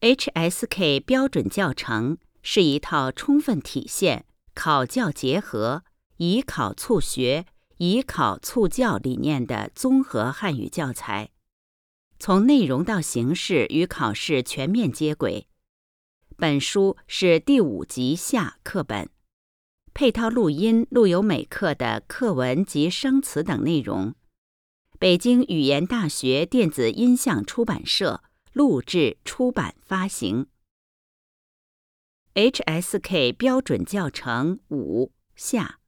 HSK 标准教程是一套充分体现考教结合、以考促学、以考促教理念的综合汉语教材，从内容到形式与考试全面接轨。本书是第5级下课本，配套录音录有每课的课文及生词等内容。北京语言大学电子音像出版社录制、出版、发行。HSK 标准教程5下。